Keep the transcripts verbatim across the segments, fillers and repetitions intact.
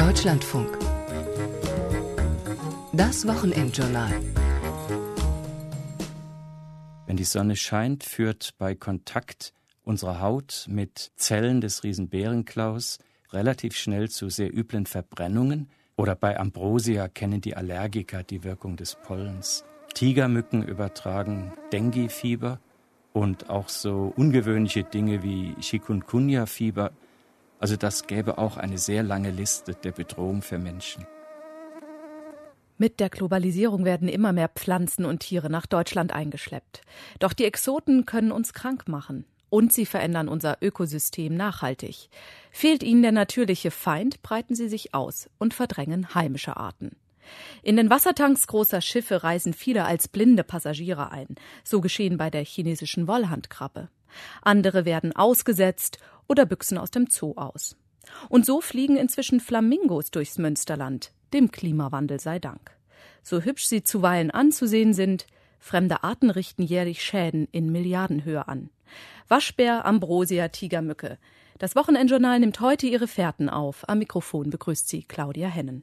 Deutschlandfunk. Das Wochenendjournal. Wenn die Sonne scheint, führt bei Kontakt unserer Haut mit Zellen des Riesenbärenklaus relativ schnell zu sehr üblen Verbrennungen. Oder bei Ambrosia kennen die Allergiker die Wirkung des Pollens. Tigermücken übertragen Dengue-Fieber und auch so ungewöhnliche Dinge wie Chikungunya-Fieber. Also das gäbe auch eine sehr lange Liste der Bedrohung für Menschen. Mit der Globalisierung werden immer mehr Pflanzen und Tiere nach Deutschland eingeschleppt. Doch die Exoten können uns krank machen. Und sie verändern unser Ökosystem nachhaltig. Fehlt ihnen der natürliche Feind, breiten sie sich aus und verdrängen heimische Arten. In den Wassertanks großer Schiffe reisen viele als blinde Passagiere ein. So geschehen bei der chinesischen Wollhandkrabbe. Andere werden ausgesetzt oder büchsen aus dem Zoo aus. Und so fliegen inzwischen Flamingos durchs Münsterland, dem Klimawandel sei Dank. So hübsch sie zuweilen anzusehen sind, fremde Arten richten jährlich Schäden in Milliardenhöhe an. Waschbär, Ambrosia, Tigermücke. Das Wochenendjournal nimmt heute ihre Fährten auf. Am Mikrofon begrüßt sie Claudia Hennen.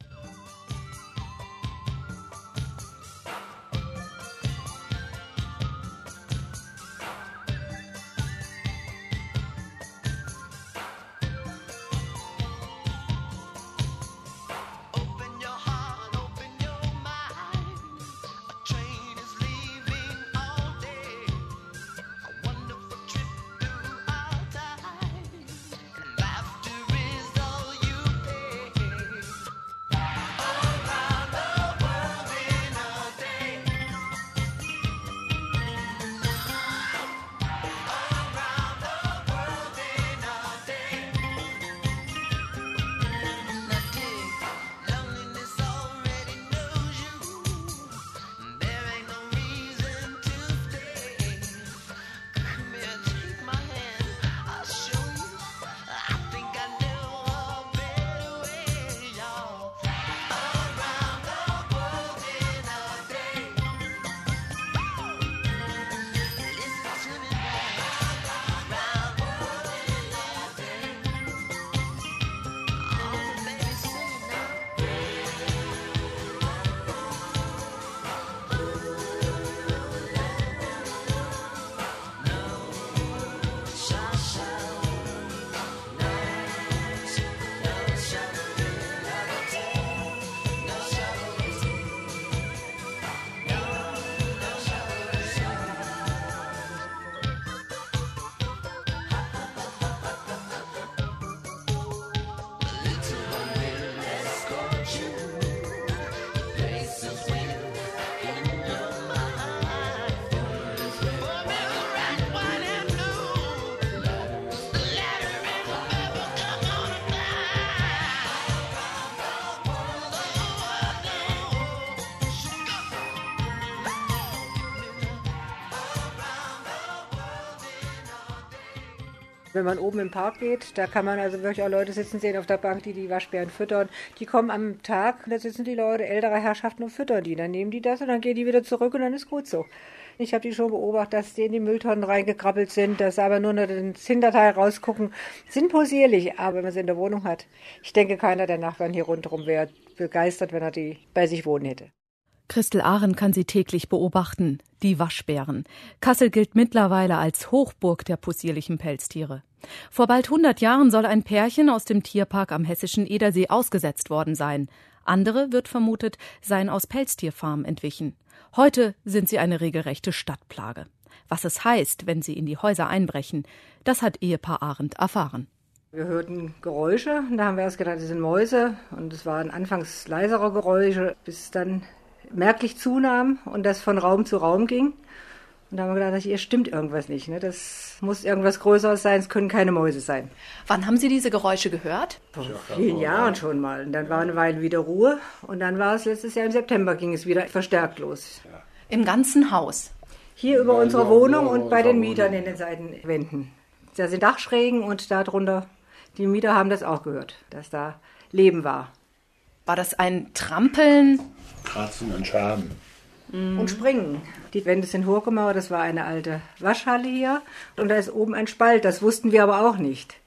Wenn man oben im Park geht, da kann man also wirklich auch Leute sitzen sehen auf der Bank, die die Waschbären füttern. Die kommen am Tag, da sitzen die Leute, ältere Herrschaften und füttern die. Dann nehmen die das und dann gehen die wieder zurück und dann ist gut so. Ich habe die schon beobachtet, dass die in die Mülltonnen reingekrabbelt sind, dass aber nur noch das Hinterteil rausgucken. Sind possierlich, aber wenn man sie in der Wohnung hat. Ich denke, keiner der Nachbarn hier rundherum wäre begeistert, wenn er die bei sich wohnen hätte. Christel Ahren kann sie täglich beobachten, die Waschbären. Kassel gilt mittlerweile als Hochburg der possierlichen Pelztiere. Vor bald hundert Jahren soll ein Pärchen aus dem Tierpark am hessischen Edersee ausgesetzt worden sein. Andere, wird vermutet, seien aus Pelztierfarmen entwichen. Heute sind sie eine regelrechte Stadtplage. Was es heißt, wenn sie in die Häuser einbrechen, das hat Ehepaar Arendt erfahren. Wir hörten Geräusche, und da haben wir erst gedacht, das sind Mäuse. Und es waren anfangs leisere Geräusche, bis es dann merklich zunahm und das von Raum zu Raum ging. Und da haben wir gedacht, hier stimmt irgendwas nicht. Ne? Das muss irgendwas Größeres sein, es können keine Mäuse sein. Wann haben Sie diese Geräusche gehört? Vor vielen Jahren schon mal. Und dann war eine Weile wieder Ruhe. Und dann war es letztes Jahr im September, ging es wieder verstärkt los. Im ganzen Haus? Hier über unsere Wohnung und bei den Mietern in den Seitenwänden. Da sind Dachschrägen und darunter, die Mieter haben das auch gehört, dass da Leben war. War das ein Trampeln? Kratzen und Schaben. Mhm. Und Springen. Die Wände sind hochgemauert, das war eine alte Waschhalle hier. Und da ist oben ein Spalt, das wussten wir aber auch nicht.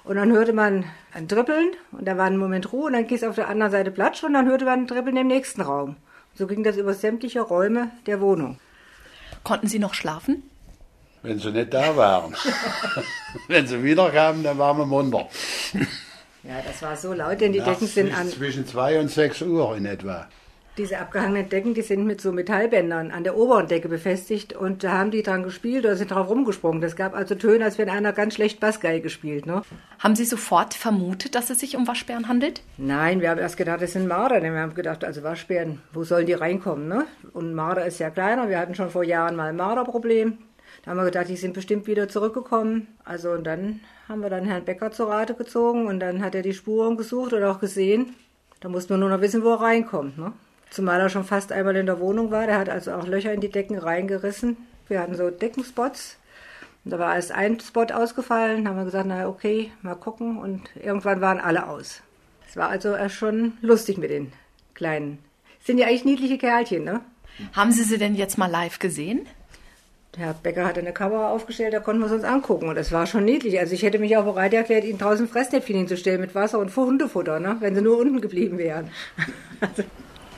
Und dann hörte man ein Dribbeln und da war ein Moment Ruhe und dann ging es auf der anderen Seite Platsch und dann hörte man ein Dribbeln im nächsten Raum. So ging das über sämtliche Räume der Wohnung. Konnten Sie noch schlafen? Wenn sie nicht da waren. Wenn sie wiederkamen, dann waren wir munter. Ja, das war so laut, denn die Nachts Decken sind an... Zwischen zwei und sechs Uhr in etwa. Diese abgehangenen Decken, die sind mit so Metallbändern an der oberen Decke befestigt und da haben die dran gespielt oder sind drauf rumgesprungen. Das gab also Töne, als wenn einer ganz schlecht Bassgeige gespielt. Ne? Haben Sie sofort vermutet, dass es sich um Waschbären handelt? Nein, wir haben erst gedacht, das sind Marder. Denn wir haben gedacht, also Waschbären, wo sollen die reinkommen? Ne? Und Marder ist ja kleiner. Wir hatten schon vor Jahren mal ein Marderproblem. Da haben wir gedacht, die sind bestimmt wieder zurückgekommen. Also und dann haben wir dann Herrn Becker zur Rate gezogen und dann hat er die Spuren gesucht oder auch gesehen. Da mussten wir nur noch wissen, wo er reinkommt. Ne? Zumal er schon fast einmal in der Wohnung war. Der hat also auch Löcher in die Decken reingerissen. Wir hatten so Deckenspots. Und da war erst ein Spot ausgefallen. Da haben wir gesagt, na okay, mal gucken. Und irgendwann waren alle aus. Es war also erst schon lustig mit den Kleinen. Sind ja eigentlich niedliche Kerlchen, ne? Haben Sie sie denn jetzt mal live gesehen? Der Herr Becker hatte eine Kamera aufgestellt, da konnten wir es uns angucken. Und das war schon niedlich. Also ich hätte mich auch bereit erklärt, ihnen draußen Fressnäpfchen hinzustellen mit Wasser und Hundefutter, ne? Wenn sie nur unten geblieben wären. Also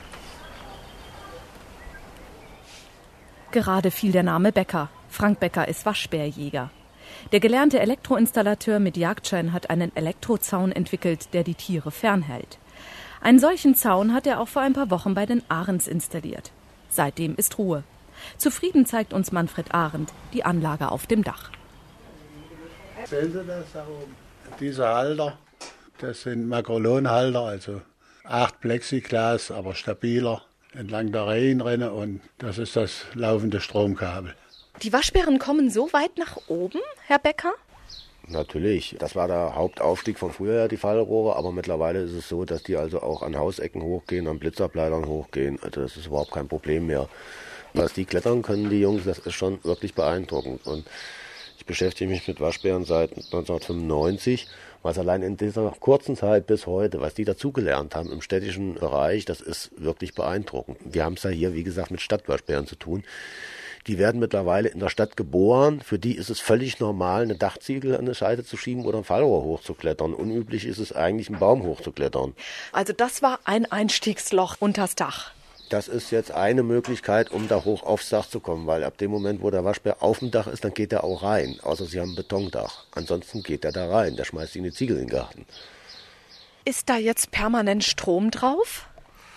Gerade fiel der Name Becker. Frank Becker ist Waschbärjäger. Der gelernte Elektroinstallateur mit Jagdschein hat einen Elektrozaun entwickelt, der die Tiere fernhält. Einen solchen Zaun hat er auch vor ein paar Wochen bei den Ahrens installiert. Seitdem ist Ruhe. Zufrieden zeigt uns Manfred Ahrendt die Anlage auf dem Dach. Sehen Sie das da oben? Diese Halter, das sind Makrolonhalter, also acht Plexiglas, aber stabiler, entlang der Rehenrinne und das ist das laufende Stromkabel. Die Waschbären kommen so weit nach oben, Herr Becker? Natürlich. Das war der Hauptaufstieg von früher, die Fallrohre, aber mittlerweile ist es so, dass die also auch an Hausecken hochgehen, an Blitzableitern hochgehen. Also das ist überhaupt kein Problem mehr. Was die klettern können, die Jungs, das ist schon wirklich beeindruckend. Und ich beschäftige mich mit Waschbären seit neunzehnhundertfünfundneunzig. Was allein in dieser kurzen Zeit bis heute, was die dazugelernt haben im städtischen Bereich, das ist wirklich beeindruckend. Wir haben es ja hier, wie gesagt, mit Stadtwaschbären zu tun. Die werden mittlerweile in der Stadt geboren. Für die ist es völlig normal, eine Dachziegel an eine Seite zu schieben oder ein Fallrohr hochzuklettern. Unüblich ist es eigentlich, einen Baum hochzuklettern. Also das war ein Einstiegsloch unters Dach. Das ist jetzt eine Möglichkeit, um da hoch aufs Dach zu kommen, weil ab dem Moment, wo der Waschbär auf dem Dach ist, dann geht er auch rein. Außer sie haben ein Betondach. Ansonsten geht er da rein. Der schmeißt ihnen die Ziegel in den Garten. Ist da jetzt permanent Strom drauf?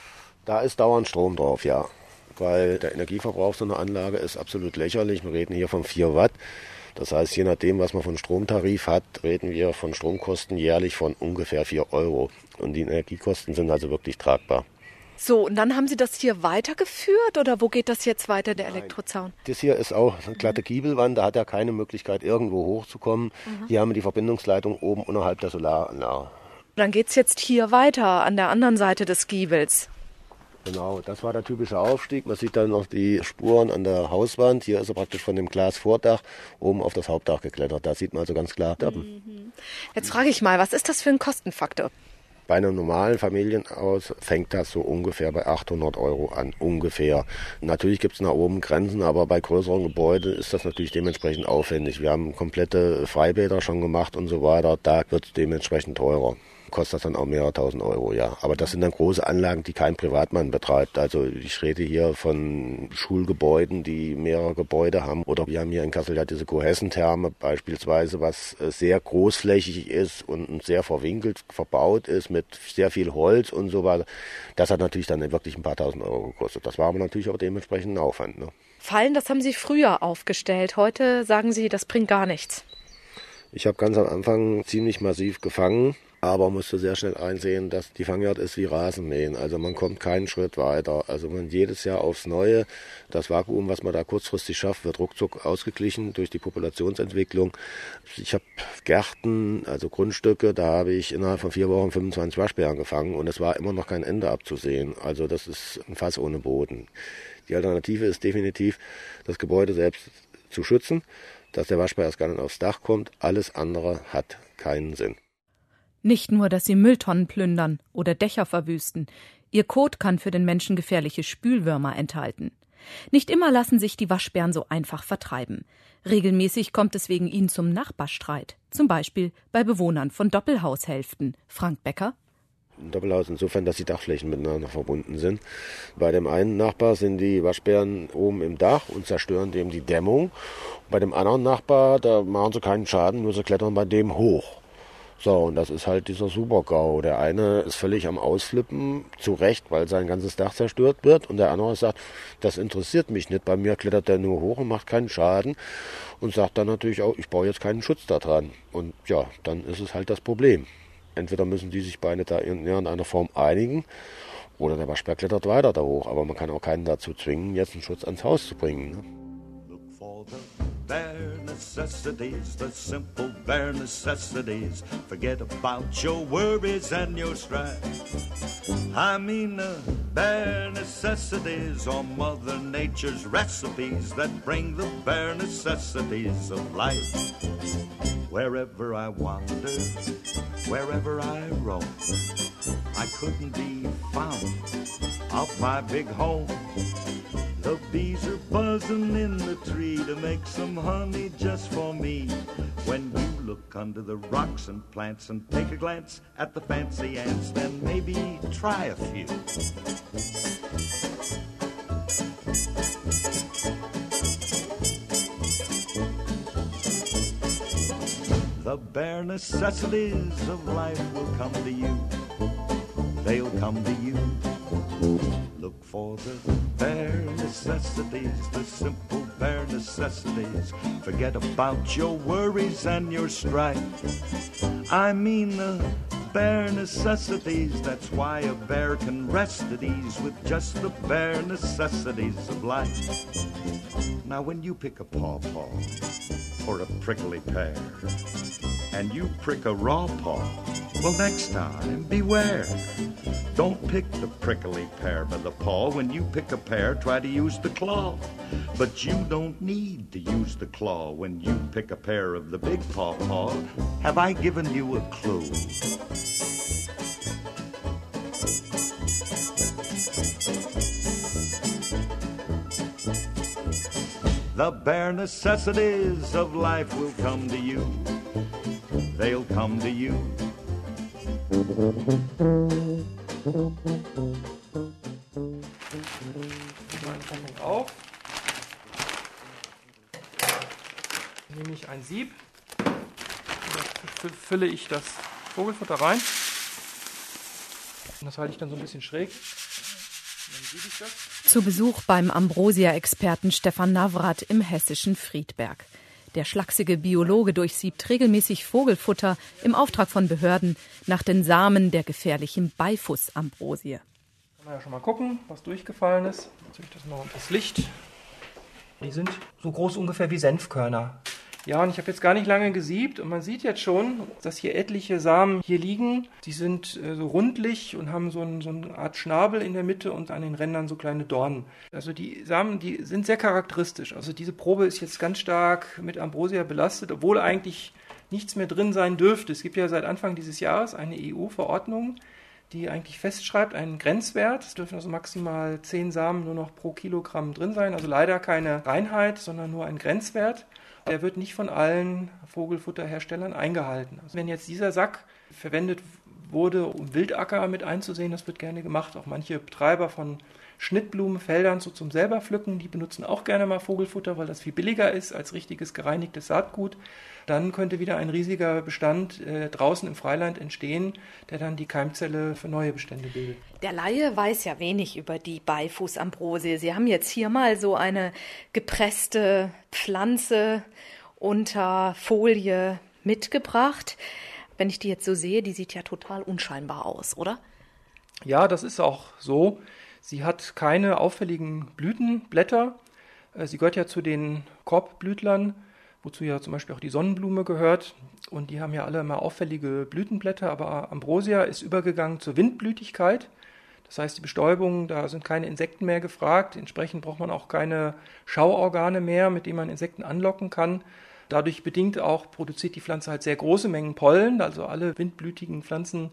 Da ist dauernd Strom drauf, ja. Weil der Energieverbrauch so einer Anlage ist absolut lächerlich. Wir reden hier von vier Watt. Das heißt, je nachdem, was man von Stromtarif hat, reden wir von Stromkosten jährlich von ungefähr vier Euro. Und die Energiekosten sind also wirklich tragbar. So, und dann haben Sie das hier weitergeführt oder wo geht das jetzt weiter, der Elektrozaun? Das hier ist auch eine glatte Giebelwand, da hat er keine Möglichkeit, irgendwo hochzukommen. Mhm. Hier haben wir die Verbindungsleitung oben unterhalb der Solaranlage. Dann geht's jetzt hier weiter, an der anderen Seite des Giebels. Genau, das war der typische Aufstieg. Man sieht dann noch die Spuren an der Hauswand. Hier ist er praktisch von dem Glasvordach oben auf das Hauptdach geklettert. Da sieht man also ganz klar. Mhm. Jetzt frage ich mal, was ist das für ein Kostenfaktor? Bei einem normalen Familienhaus fängt das so ungefähr bei achthundert Euro an, ungefähr. Natürlich gibt es nach oben Grenzen, aber bei größeren Gebäuden ist das natürlich dementsprechend aufwendig. Wir haben komplette Freibäder schon gemacht und so weiter, da wird es dementsprechend teurer. Kostet das dann auch mehrere tausend Euro, ja. Aber das sind dann große Anlagen, die kein Privatmann betreibt. Also ich rede hier von Schulgebäuden, die mehrere Gebäude haben. Oder wir haben hier in Kassel ja diese Cohessen-Therme beispielsweise, was sehr großflächig ist und sehr verwinkelt verbaut ist mit sehr viel Holz und so weiter. Das hat natürlich dann wirklich ein paar tausend Euro gekostet. Das war aber natürlich auch dementsprechend ein Aufwand, ne? Fallen, das haben Sie früher aufgestellt. Heute sagen Sie, das bringt gar nichts. Ich habe ganz am Anfang ziemlich massiv gefangen. Aber musste sehr schnell einsehen, dass die Fangjagd ist wie Rasenmähen. Also man kommt keinen Schritt weiter. Also man jedes Jahr aufs Neue. Das Vakuum, was man da kurzfristig schafft, wird ruckzuck ausgeglichen durch die Populationsentwicklung. Ich habe Gärten, also Grundstücke, da habe ich innerhalb von vier Wochen fünfundzwanzig Waschbären gefangen und es war immer noch kein Ende abzusehen. Also das ist ein Fass ohne Boden. Die Alternative ist definitiv, das Gebäude selbst zu schützen, dass der Waschbär erst gar nicht aufs Dach kommt. Alles andere hat keinen Sinn. Nicht nur, dass sie Mülltonnen plündern oder Dächer verwüsten. Ihr Kot kann für den Menschen gefährliche Spülwürmer enthalten. Nicht immer lassen sich die Waschbären so einfach vertreiben. Regelmäßig kommt es wegen ihnen zum Nachbarstreit. Zum Beispiel bei Bewohnern von Doppelhaushälften. Frank Becker. Ein Doppelhaus insofern, dass die Dachflächen miteinander verbunden sind. Bei dem einen Nachbar sind die Waschbären oben im Dach und zerstören dem die Dämmung. Bei dem anderen Nachbar, da machen sie keinen Schaden, nur sie klettern bei dem hoch. So, und das ist halt dieser Super-GAU. Der eine ist völlig am Ausflippen, zu Recht, weil sein ganzes Dach zerstört wird. Und der andere sagt, das interessiert mich nicht. Bei mir klettert der nur hoch und macht keinen Schaden. Und sagt dann natürlich auch, ich baue jetzt keinen Schutz da dran. Und ja, dann ist es halt das Problem. Entweder müssen die sich beide da in irgendeiner Form einigen oder der Waschbär klettert weiter da hoch. Aber man kann auch keinen dazu zwingen, jetzt einen Schutz ans Haus zu bringen. Ne? Look for the bare necessities, the simple bare necessities. Forget about your worries and your strife. I mean the bare necessities are Mother Nature's recipes that bring the bare necessities of life. Wherever I wander, wherever I roam, I couldn't be found off my big home. The bees are buzzing in the tree to make some honey just for me. When you look under the rocks and plants and take a glance at the fancy ants, then maybe try a few. The bare necessities of life will come to you. They'll come to you. Look for the bare necessities, the simple bare necessities. Forget about your worries and your strife. I mean the bare necessities. That's why a bear can rest at ease with just the bare necessities of life. Now when you pick a pawpaw or a prickly pear, and you prick a raw paw, well, next time, beware. Don't pick the prickly pear by the paw. When you pick a pear, try to use the claw. But you don't need to use the claw when you pick a pear of the big pawpaw. Have I given you a clue? The bare necessities of life will come to you. They'll come to you. Auf. Nehme ich ein Sieb. Da fülle ich das Vogelfutter rein. Und das halte ich dann so ein bisschen schräg. Dann siebe ich das. Zu Besuch beim Ambrosia-Experten Stefan Navrat im hessischen Friedberg. Der schlachsige Biologe durchsiebt regelmäßig Vogelfutter im Auftrag von Behörden nach den Samen der gefährlichen Beifußambrosie. Kann man ja schon mal gucken, was durchgefallen ist. Jetzt ziehe ich das mal unter das Licht. Die sind so groß ungefähr wie Senfkörner. Ja, und ich habe jetzt gar nicht lange gesiebt und man sieht jetzt schon, dass hier etliche Samen hier liegen. Die sind äh, so rundlich und haben so, ein, so eine Art Schnabel in der Mitte und an den Rändern so kleine Dornen. Also die Samen, die sind sehr charakteristisch. Also diese Probe ist jetzt ganz stark mit Ambrosia belastet, obwohl eigentlich nichts mehr drin sein dürfte. Es gibt ja seit Anfang dieses Jahres eine E U-Verordnung, die eigentlich festschreibt, einen Grenzwert. Es dürfen also maximal zehn Samen nur noch pro Kilogramm drin sein. Also leider keine Reinheit, sondern nur ein Grenzwert. Der wird nicht von allen Vogelfutterherstellern eingehalten. Also wenn jetzt dieser Sack verwendet wurde, um Wildacker mit einzusehen, das wird gerne gemacht. Auch manche Betreiber von Schnittblumenfeldern so zum selber pflücken, die benutzen auch gerne mal Vogelfutter, weil das viel billiger ist als richtiges gereinigtes Saatgut. Dann könnte wieder ein riesiger Bestand äh, draußen im Freiland entstehen, der dann die Keimzelle für neue Bestände bildet. Der Laie weiß ja wenig über die Beifußambrosie. Sie haben jetzt hier mal so eine gepresste Pflanze unter Folie mitgebracht. Wenn ich die jetzt so sehe, die sieht ja total unscheinbar aus, oder? Ja, das ist auch so. Sie hat keine auffälligen Blütenblätter. Sie gehört ja zu den Korbblütlern, wozu ja zum Beispiel auch die Sonnenblume gehört. Und die haben ja alle immer auffällige Blütenblätter, aber Ambrosia ist übergegangen zur Windblütigkeit. Das heißt, die Bestäubung, da sind keine Insekten mehr gefragt. Entsprechend braucht man auch keine Schauorgane mehr, mit denen man Insekten anlocken kann. Dadurch bedingt auch produziert die Pflanze halt sehr große Mengen Pollen. Also alle windblütigen Pflanzen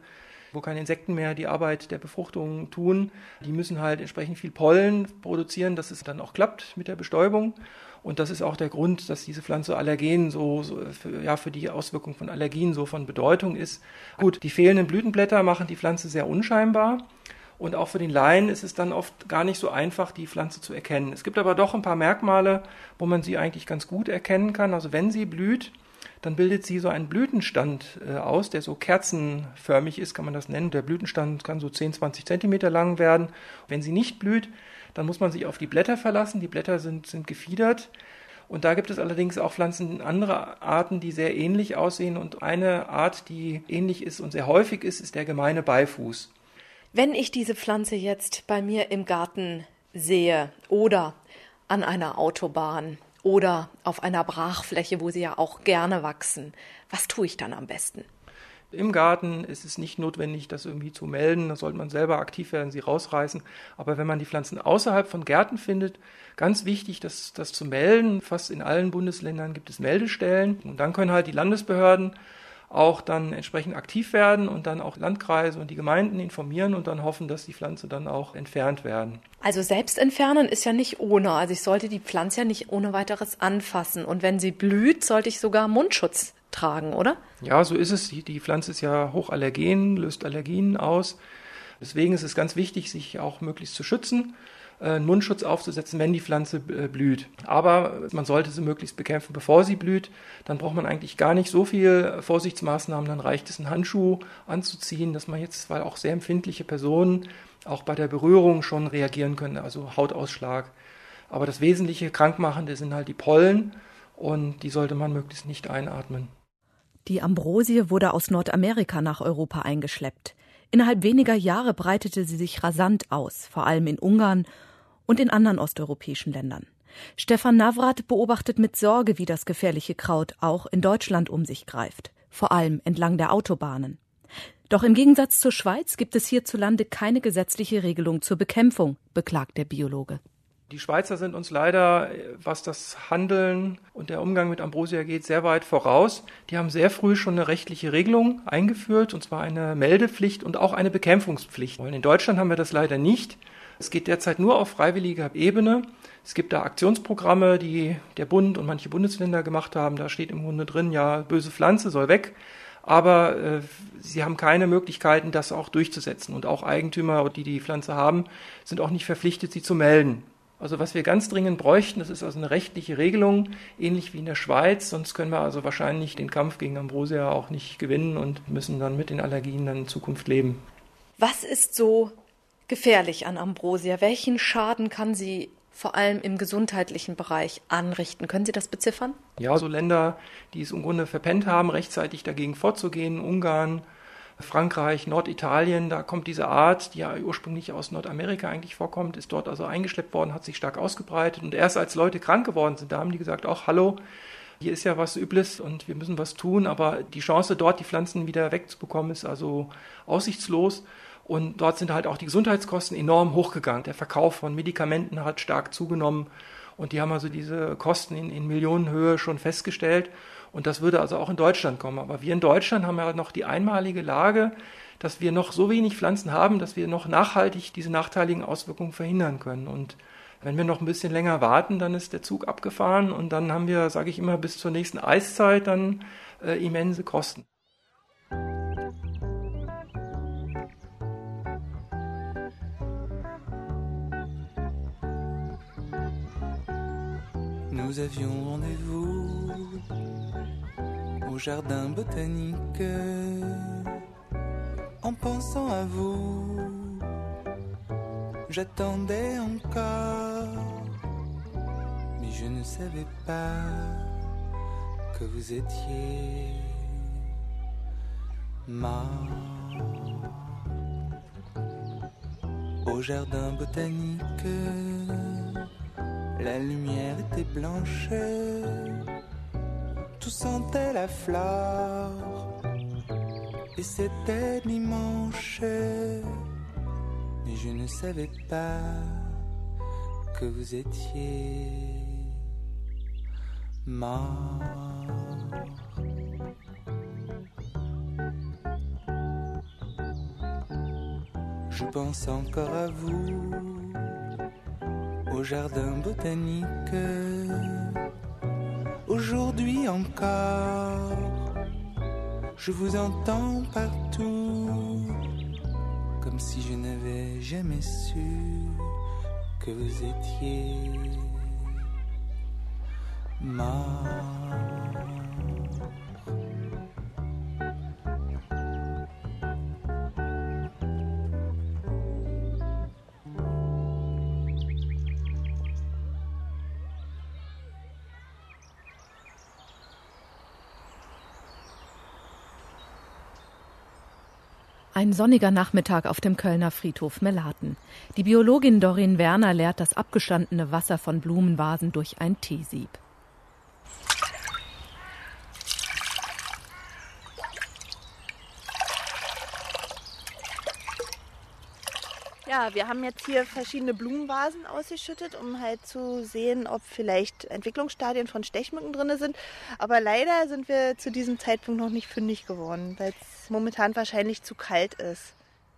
wo keine Insekten mehr die Arbeit der Befruchtung tun. Die müssen halt entsprechend viel Pollen produzieren, dass es dann auch klappt mit der Bestäubung. Und das ist auch der Grund, dass diese Pflanze Allergen so, so für, ja, für die Auswirkung von Allergien so von Bedeutung ist. Gut, die fehlenden Blütenblätter machen die Pflanze sehr unscheinbar. Und auch für den Laien ist es dann oft gar nicht so einfach, die Pflanze zu erkennen. Es gibt aber doch ein paar Merkmale, wo man sie eigentlich ganz gut erkennen kann. Also wenn sie blüht, dann bildet sie so einen Blütenstand äh, aus, der so kerzenförmig ist, kann man das nennen. Der Blütenstand kann so zehn, zwanzig Zentimeter lang werden. Wenn sie nicht blüht, dann muss man sich auf die Blätter verlassen. Die Blätter sind, sind gefiedert. Und da gibt es allerdings auch Pflanzen, andere Arten, die sehr ähnlich aussehen. Und eine Art, die ähnlich ist und sehr häufig ist, ist der gemeine Beifuß. Wenn ich diese Pflanze jetzt bei mir im Garten sehe oder an einer Autobahn oder auf einer Brachfläche, wo sie ja auch gerne wachsen, was tue ich dann am besten? Im Garten ist es nicht notwendig, das irgendwie zu melden. Da sollte man selber aktiv werden, sie rausreißen. Aber wenn man die Pflanzen außerhalb von Gärten findet, ganz wichtig, das, das zu melden. Fast in allen Bundesländern gibt es Meldestellen. Und dann können halt die Landesbehörden auch dann entsprechend aktiv werden und dann auch Landkreise und die Gemeinden informieren und dann hoffen, dass die Pflanze dann auch entfernt werden. Also selbst entfernen ist ja nicht ohne. Also ich sollte die Pflanze ja nicht ohne weiteres anfassen. Und wenn sie blüht, sollte ich sogar Mundschutz tragen, oder? Ja, so ist es. Die, die Pflanze ist ja hochallergen, löst Allergien aus. Deswegen ist es ganz wichtig, sich auch möglichst zu schützen, einen Mundschutz aufzusetzen, wenn die Pflanze blüht. Aber man sollte sie möglichst bekämpfen, bevor sie blüht. Dann braucht man eigentlich gar nicht so viel Vorsichtsmaßnahmen. Dann reicht es, einen Handschuh anzuziehen, dass man jetzt, weil auch sehr empfindliche Personen auch bei der Berührung schon reagieren können, also Hautausschlag. Aber das wesentliche Krankmachende sind halt die Pollen und die sollte man möglichst nicht einatmen. Die Ambrosie wurde aus Nordamerika nach Europa eingeschleppt. Innerhalb weniger Jahre breitete sie sich rasant aus, vor allem in Ungarn und in anderen osteuropäischen Ländern. Stefan Navrat beobachtet mit Sorge, wie das gefährliche Kraut auch in Deutschland um sich greift, vor allem entlang der Autobahnen. Doch im Gegensatz zur Schweiz gibt es hierzulande keine gesetzliche Regelung zur Bekämpfung, beklagt der Biologe. Die Schweizer sind uns leider, was das Handeln und der Umgang mit Ambrosia geht, sehr weit voraus. Die haben sehr früh schon eine rechtliche Regelung eingeführt, und zwar eine Meldepflicht und auch eine Bekämpfungspflicht. In Deutschland haben wir das leider nicht. Es geht derzeit nur auf freiwilliger Ebene. Es gibt da Aktionsprogramme, die der Bund und manche Bundesländer gemacht haben. Da steht im Grunde drin, ja, böse Pflanze soll weg. Aber äh, sie haben keine Möglichkeiten, das auch durchzusetzen. Und auch Eigentümer, die die Pflanze haben, sind auch nicht verpflichtet, sie zu melden. Also was wir ganz dringend bräuchten, das ist also eine rechtliche Regelung, ähnlich wie in der Schweiz. Sonst können wir also wahrscheinlich den Kampf gegen Ambrosia auch nicht gewinnen und müssen dann mit den Allergien dann in Zukunft leben. Was ist so gefährlich an Ambrosia? Welchen Schaden kann sie vor allem im gesundheitlichen Bereich anrichten? Können Sie das beziffern? Ja, so Länder, die es im Grunde verpennt haben, rechtzeitig dagegen vorzugehen, Ungarn, Frankreich, Norditalien, da kommt diese Art, die ja ursprünglich aus Nordamerika eigentlich vorkommt, ist dort also eingeschleppt worden, hat sich stark ausgebreitet. Und erst als Leute krank geworden sind, da haben die gesagt, auch hallo, hier ist ja was Übles und wir müssen was tun. Aber die Chance, dort die Pflanzen wieder wegzubekommen, ist also aussichtslos. Und dort sind halt auch die Gesundheitskosten enorm hochgegangen. Der Verkauf von Medikamenten hat stark zugenommen. Und die haben also diese Kosten in, in Millionenhöhe schon festgestellt. Und das würde also auch in Deutschland kommen. Aber wir in Deutschland haben ja noch die einmalige Lage, dass wir noch so wenig Pflanzen haben, dass wir noch nachhaltig diese nachteiligen Auswirkungen verhindern können. Und wenn wir noch ein bisschen länger warten, dann ist der Zug abgefahren. Und dann haben wir, sage ich immer, bis zur nächsten Eiszeit dann äh, immense Kosten. Nous avions rendez-vous au jardin botanique en pensant à vous. J'attendais encore, mais je ne savais pas que vous étiez mort. Au jardin botanique, la lumière était blanche, tout sentait la flore, et c'était dimanche, mais je ne savais pas que vous étiez mort. Je pense encore à vous, au jardin botanique. Aujourd'hui encore, je vous entends partout, comme si je n'avais jamais su que vous étiez mort. Ein sonniger Nachmittag auf dem Kölner Friedhof Melaten. Die Biologin Doreen Werner leert das abgestandene Wasser von Blumenvasen durch ein Teesieb. Ja, wir haben jetzt hier verschiedene Blumenvasen ausgeschüttet, um halt zu sehen, ob vielleicht Entwicklungsstadien von Stechmücken drin sind. Aber leider sind wir zu diesem Zeitpunkt noch nicht fündig geworden, weil es momentan wahrscheinlich zu kalt ist.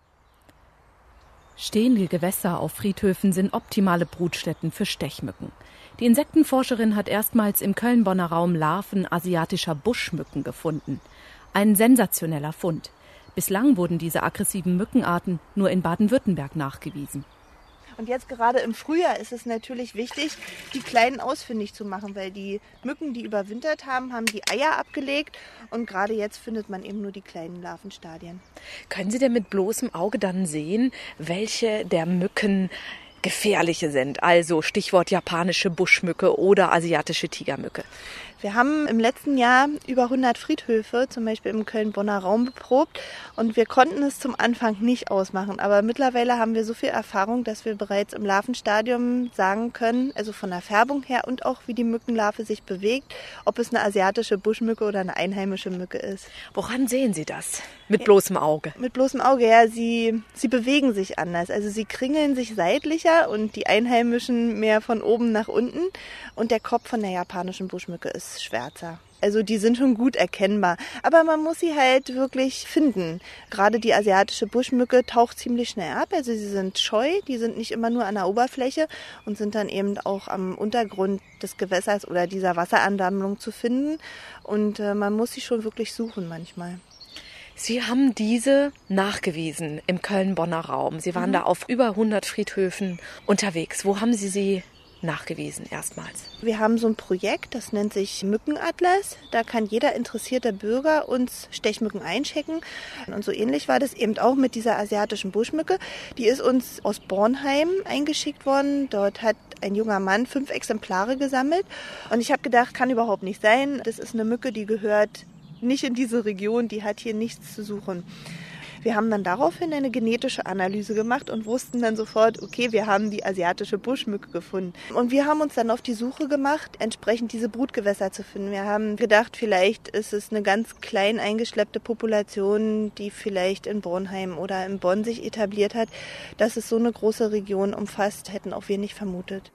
Stehende Gewässer auf Friedhöfen sind optimale Brutstätten für Stechmücken. Die Insektenforscherin hat erstmals im Köln-Bonner Raum Larven asiatischer Buschmücken gefunden. Ein sensationeller Fund. Bislang wurden diese aggressiven Mückenarten nur in Baden-Württemberg nachgewiesen. Und jetzt gerade im Frühjahr ist es natürlich wichtig, die Kleinen ausfindig zu machen, weil die Mücken, die überwintert haben, haben die Eier abgelegt und gerade jetzt findet man eben nur die kleinen Larvenstadien. Können Sie denn mit bloßem Auge dann sehen, welche der Mücken gefährliche sind? Also Stichwort japanische Buschmücke oder asiatische Tigermücke. Wir haben im letzten Jahr über hundert Friedhöfe, zum Beispiel im Köln-Bonner Raum, beprobt und wir konnten es zum Anfang nicht ausmachen. Aber mittlerweile haben wir so viel Erfahrung, dass wir bereits im Larvenstadium sagen können, also von der Färbung her und auch wie die Mückenlarve sich bewegt, ob es eine asiatische Buschmücke oder eine einheimische Mücke ist. Woran sehen Sie das? Mit bloßem Auge? Mit bloßem Auge, ja. Sie, sie bewegen sich anders. Also sie kringeln sich seitlicher und die einheimischen mehr von oben nach unten. Und der Kopf von der japanischen Buschmücke ist schwärzer. Also die sind schon gut erkennbar. Aber man muss sie halt wirklich finden. Gerade die asiatische Buschmücke taucht ziemlich schnell ab. Also sie sind scheu, die sind nicht immer nur an der Oberfläche und sind dann eben auch am Untergrund des Gewässers oder dieser Wasseransammlung zu finden. Und äh, man muss sie schon wirklich suchen manchmal. Sie haben diese nachgewiesen im Köln-Bonner Raum. Sie waren mhm. da auf über hundert Friedhöfen unterwegs. Wo haben Sie sie nachgewiesen erstmals? Wir haben so ein Projekt, das nennt sich Mückenatlas. Da kann jeder interessierte Bürger uns Stechmücken einchecken. Und so ähnlich war das eben auch mit dieser asiatischen Buschmücke. Die ist uns aus Bornheim eingeschickt worden. Dort hat ein junger Mann fünf Exemplare gesammelt. Und ich habe gedacht, kann überhaupt nicht sein. Das ist eine Mücke, die gehört nicht in diese Region, die hat hier nichts zu suchen. Wir haben dann daraufhin eine genetische Analyse gemacht und wussten dann sofort, okay, wir haben die asiatische Buschmücke gefunden. Und wir haben uns dann auf die Suche gemacht, entsprechend diese Brutgewässer zu finden. Wir haben gedacht, vielleicht ist es eine ganz klein eingeschleppte Population, die vielleicht in Bornheim oder in Bonn sich etabliert hat. Dass es so eine große Region umfasst, hätten auch wir nicht vermutet.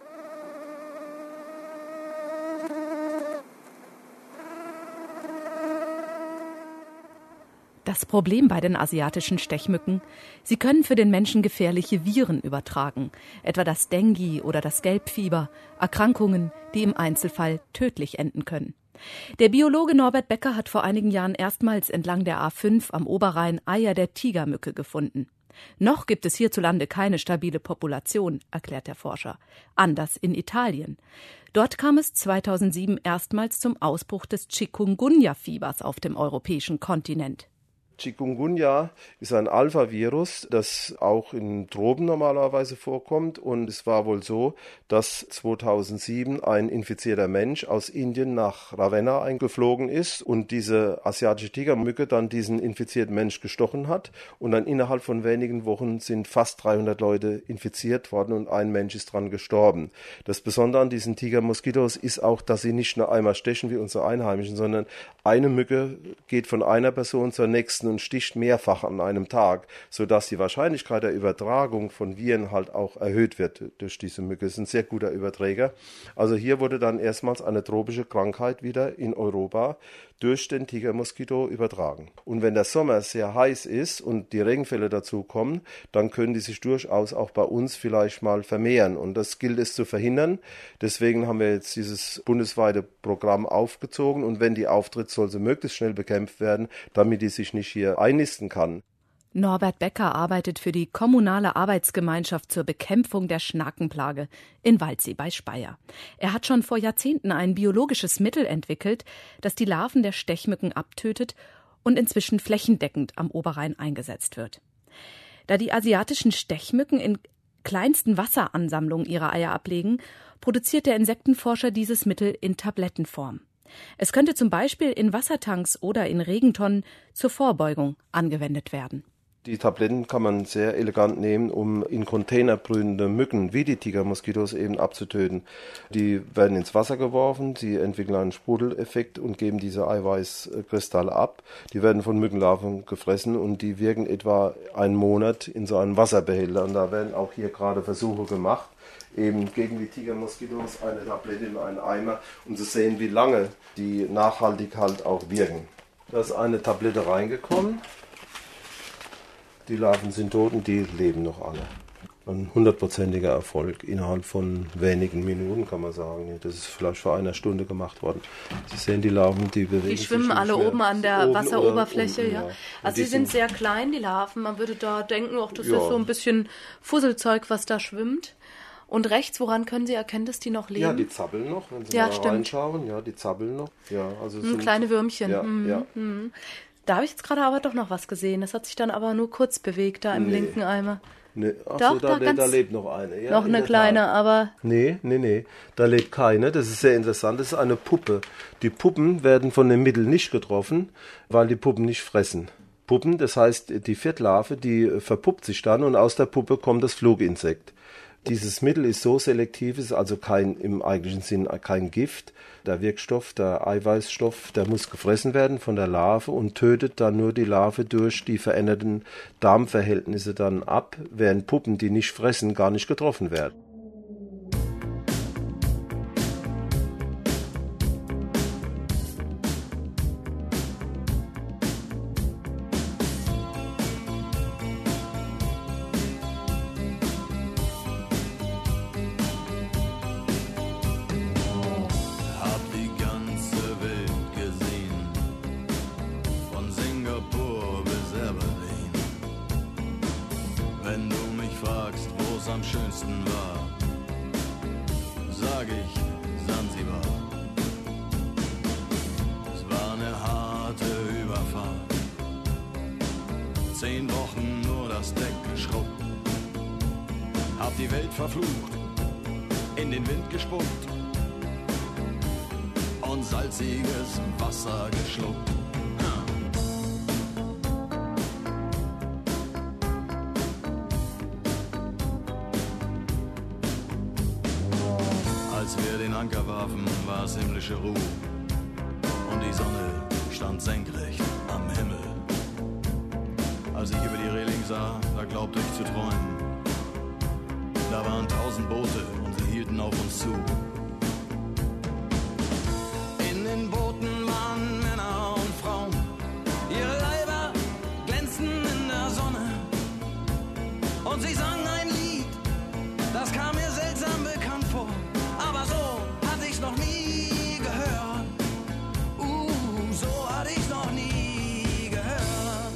Das Problem bei den asiatischen Stechmücken: Sie können für den Menschen gefährliche Viren übertragen, etwa das Dengue oder das Gelbfieber, Erkrankungen, die im Einzelfall tödlich enden können. Der Biologe Norbert Becker hat vor einigen Jahren erstmals entlang der A fünf am Oberrhein Eier der Tigermücke gefunden. Noch gibt es hierzulande keine stabile Population, erklärt der Forscher. Anders in Italien. Dort kam es zweitausendsieben erstmals zum Ausbruch des Chikungunya-Fiebers auf dem europäischen Kontinent. Chikungunya ist ein Alpha-Virus, das auch in Tropen normalerweise vorkommt. Und es war wohl so, dass zweitausendsieben ein infizierter Mensch aus Indien nach Ravenna eingeflogen ist und diese asiatische Tigermücke dann diesen infizierten Mensch gestochen hat. Und dann innerhalb von wenigen Wochen sind fast dreihundert Leute infiziert worden und ein Mensch ist dran gestorben. Das Besondere an diesen Tigermoskitos ist auch, dass sie nicht nur einmal stechen wie unsere Einheimischen, sondern eine Mücke geht von einer Person zur nächsten und sticht mehrfach an einem Tag, sodass die Wahrscheinlichkeit der Übertragung von Viren halt auch erhöht wird durch diese Mücke. Das ist ein sehr guter Überträger. Also hier wurde dann erstmals eine tropische Krankheit wieder in Europa durch den Tigermoskito übertragen. Und wenn der Sommer sehr heiß ist und die Regenfälle dazu kommen, dann können die sich durchaus auch bei uns vielleicht mal vermehren. Und das gilt es zu verhindern. Deswegen haben wir jetzt dieses bundesweite Programm aufgezogen. Und wenn die auftritt, soll sie möglichst schnell bekämpft werden, damit die sich nicht hier einnisten kann. Norbert Becker arbeitet für die kommunale Arbeitsgemeinschaft zur Bekämpfung der Schnakenplage in Waldsee bei Speyer. Er hat schon vor Jahrzehnten ein biologisches Mittel entwickelt, das die Larven der Stechmücken abtötet und inzwischen flächendeckend am Oberrhein eingesetzt wird. Da die asiatischen Stechmücken in kleinsten Wasseransammlungen ihre Eier ablegen, produziert der Insektenforscher dieses Mittel in Tablettenform. Es könnte zum Beispiel in Wassertanks oder in Regentonnen zur Vorbeugung angewendet werden. Die Tabletten kann man sehr elegant nehmen, um in Container brütende Mücken wie die Tigermoskitos eben abzutöten. Die werden ins Wasser geworfen, sie entwickeln einen Sprudeleffekt und geben diese Eiweißkristalle ab. Die werden von Mückenlarven gefressen und die wirken etwa einen Monat in so einem Wasserbehälter. Und da werden auch hier gerade Versuche gemacht, eben gegen die Tigermoskitos eine Tablette in einen Eimer, um zu sehen, wie lange die nachhaltig halt auch wirken. Da ist eine Tablette reingekommen. Die Larven sind tot und die leben noch alle. Ein hundertprozentiger Erfolg innerhalb von wenigen Minuten, kann man sagen. Das ist vielleicht vor einer Stunde gemacht worden. Sie sehen die Larven, die bewegen sich. Die schwimmen alle schwer. oben an der oben Wasseroberfläche, unten, ja. ja. Also sie sind sehr klein, die Larven. Man würde da denken, auch das ja. ist so ein bisschen Fusselzeug, was da schwimmt. Und rechts, woran können Sie erkennen, dass die noch leben? Ja, die zappeln noch, wenn Sie ja, mal stimmt. reinschauen. Ja, die zappeln noch. Ja, also hm, sind, kleine Würmchen. Ja, hm, ja. Hm. Da habe ich jetzt gerade aber doch noch was gesehen. Das hat sich dann aber nur kurz bewegt, da im Nee. linken Eimer. Nee. Ach Doch, so, da, da, da lebt noch eine. Ja, noch in eine der kleine, Tat. aber... Nee, nee, nee, da lebt keine. Das ist sehr interessant. Das ist eine Puppe. Die Puppen werden von dem Mittel nicht getroffen, weil die Puppen nicht fressen. Puppen, das heißt, die Fettlarve, die verpuppt sich dann und aus der Puppe kommt das Fluginsekt. Dieses Mittel ist so selektiv, ist also kein, im eigentlichen Sinn kein Gift. Der Wirkstoff, der Eiweißstoff, der muss gefressen werden von der Larve und tötet dann nur die Larve durch die veränderten Darmverhältnisse dann ab, während Puppen, die nicht fressen, gar nicht getroffen werden. am schönsten war, sag ich Sansibar. Es war eine harte Überfahrt, zehn Wochen nur das Deck geschrubbt, hab die Welt verflucht, in den Wind gespuckt und salziges Wasser geschluckt. Als wir den Anker warfen, war es himmlische Ruhe und die Sonne stand senkrecht am Himmel. Als ich über die Reling sah, da glaubte ich zu träumen. Da waren tausend Boote und sie hielten auf uns zu. In den Booten waren Männer und Frauen, ihre Leiber glänzten in der Sonne und sie sangen ein Lied, das kam mir seltsam bekannt vor. Aber so hatte ich's noch nie gehört. Uh, so hatte ich's noch nie gehört.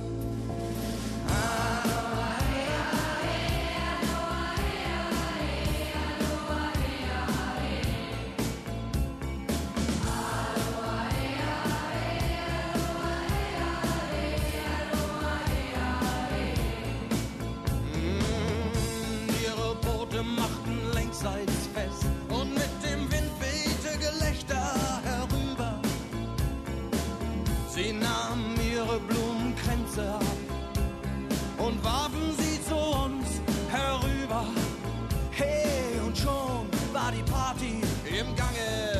Mm, ihre Boote machten längsseits fest. Und mit dem Wind wehte Gelächter herüber. Sie nahmen ihre Blumenkränze ab und warfen sie zu uns herüber. Hey, und schon war die Party im Gange.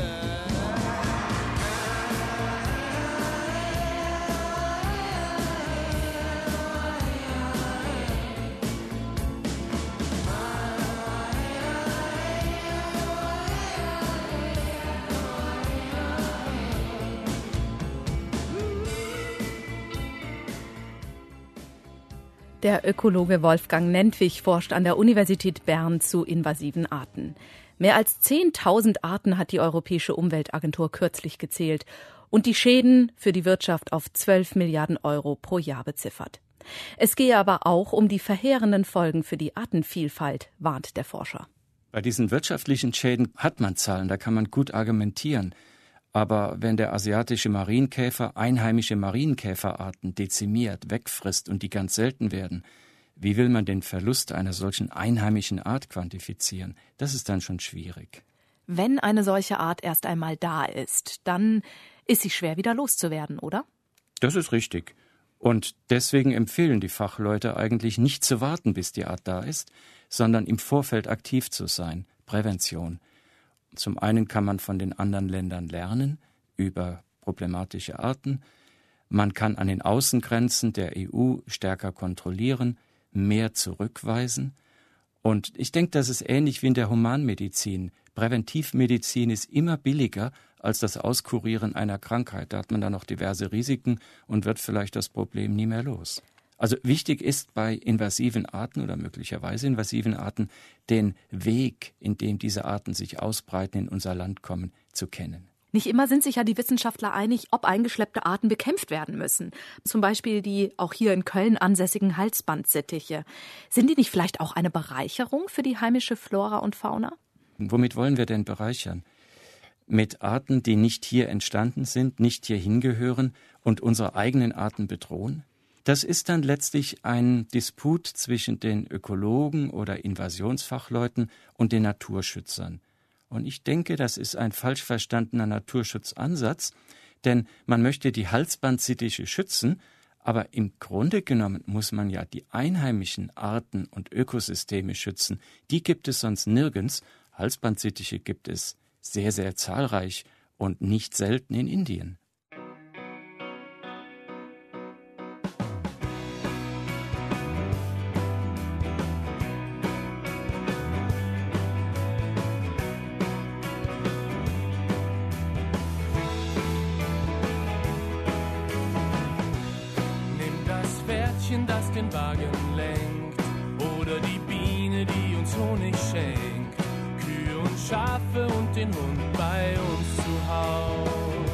Der Ökologe Wolfgang Nentwich forscht an der Universität Bern zu invasiven Arten. Mehr als zehntausend Arten hat die Europäische Umweltagentur kürzlich gezählt und die Schäden für die Wirtschaft auf zwölf Milliarden Euro pro Jahr beziffert. Es gehe aber auch um die verheerenden Folgen für die Artenvielfalt, warnt der Forscher. Bei diesen wirtschaftlichen Schäden hat man Zahlen, da kann man gut argumentieren. Aber wenn der asiatische Marienkäfer einheimische Marienkäferarten dezimiert, wegfrisst und die ganz selten werden, wie will man den Verlust einer solchen einheimischen Art quantifizieren? Das ist dann schon schwierig. Wenn eine solche Art erst einmal da ist, dann ist sie schwer wieder loszuwerden, oder? Das ist richtig. Und deswegen empfehlen die Fachleute eigentlich nicht zu warten, bis die Art da ist, sondern im Vorfeld aktiv zu sein. Prävention. Zum einen kann man von den anderen Ländern lernen über problematische Arten. Man kann an den Außengrenzen der E U stärker kontrollieren, mehr zurückweisen. Und ich denke, das ist ähnlich wie in der Humanmedizin. Präventivmedizin ist immer billiger als das Auskurieren einer Krankheit. Da hat man dann noch diverse Risiken und wird vielleicht das Problem nie mehr los. Also wichtig ist bei invasiven Arten oder möglicherweise invasiven Arten, den Weg, in dem diese Arten sich ausbreiten, in unser Land kommen, zu kennen. Nicht immer sind sich ja die Wissenschaftler einig, ob eingeschleppte Arten bekämpft werden müssen. Zum Beispiel die auch hier in Köln ansässigen Halsbandsittiche. Sind die nicht vielleicht auch eine Bereicherung für die heimische Flora und Fauna? Womit wollen wir denn bereichern? Mit Arten, die nicht hier entstanden sind, nicht hier hingehören und unsere eigenen Arten bedrohen? Das ist dann letztlich ein Disput zwischen den Ökologen oder Invasionsfachleuten und den Naturschützern. Und ich denke, das ist ein falsch verstandener Naturschutzansatz, denn man möchte die Halsbandsittiche schützen, aber im Grunde genommen muss man ja die einheimischen Arten und Ökosysteme schützen. Die gibt es sonst nirgends. Halsbandsittiche gibt es sehr, sehr zahlreich und nicht selten in Indien. Das den Wagen lenkt, oder die Biene, die uns Honig schenkt, Kühe und Schafe und den Hund bei uns zu Haus.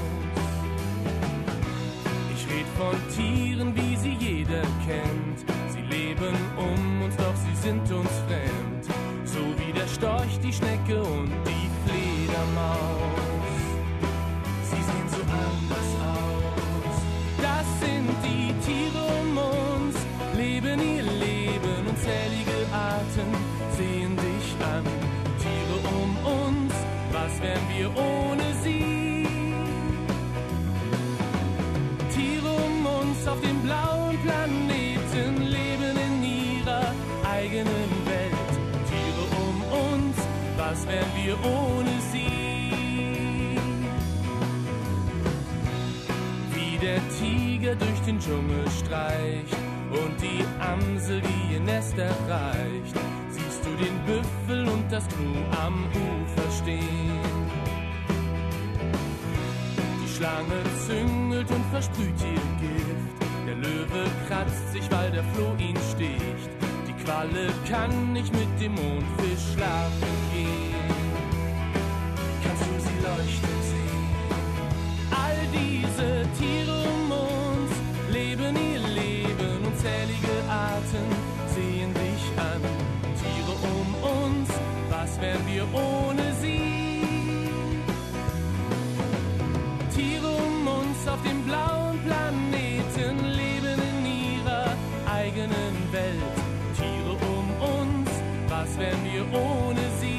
Ich red von Tieren, wie sie jeder kennt, sie leben um uns, doch sie sind uns fremd, so wie der Storch, die Schnecke und die Fledermaus. Sie sehen so anders aus, das sind die Tiere um uns, leben ihr Leben, unzählige Arten sehen dich an. Tiere um uns, was wären wir ohne sie? Tiere um uns auf dem blauen Planeten leben in ihrer eigenen Welt. Tiere um uns, was wären wir ohne sie? Wie der Tiger durch den Dschungel streicht und die Amsel, die ihr Nest erreicht, siehst du den Büffel und das Gnu am Ufer stehen. Die Schlange züngelt und versprüht ihr Gift, der Löwe kratzt sich, weil der Floh ihn sticht. Die Qualle kann nicht mit dem Mondfisch schlafen gehen. Kannst du sie leuchten sehen? All diese Tiere um uns leben ihr Leben, unzählige Arten sehen dich an. Tiere um uns, was wären wir ohne sie? Tiere um uns auf dem blauen Planeten leben in ihrer eigenen Welt. Tiere um uns, was wären wir ohne sie?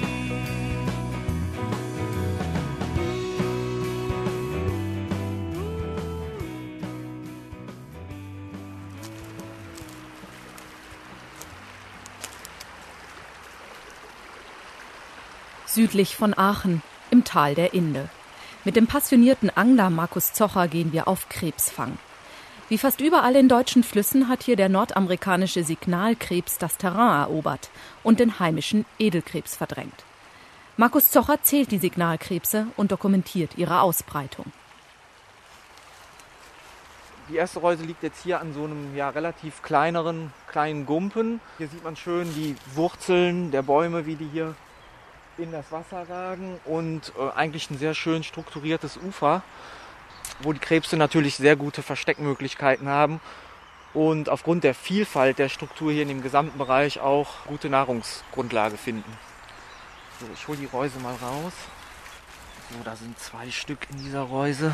Südlich von Aachen, im Tal der Inde. Mit dem passionierten Angler Markus Zocher gehen wir auf Krebsfang. Wie fast überall in deutschen Flüssen hat hier der nordamerikanische Signalkrebs das Terrain erobert und den heimischen Edelkrebs verdrängt. Markus Zocher zählt die Signalkrebse und dokumentiert ihre Ausbreitung. Die erste Reuse liegt jetzt hier an so einem ja, relativ kleineren, kleinen Gumpen. Hier sieht man schön die Wurzeln der Bäume, wie die hier in das Wasser ragen und äh, eigentlich ein sehr schön strukturiertes Ufer, wo die Krebse natürlich sehr gute Versteckmöglichkeiten haben und aufgrund der Vielfalt der Struktur hier in dem gesamten Bereich auch gute Nahrungsgrundlage finden. So, ich hole die Reuse mal raus. So, da sind zwei Stück in dieser Reuse.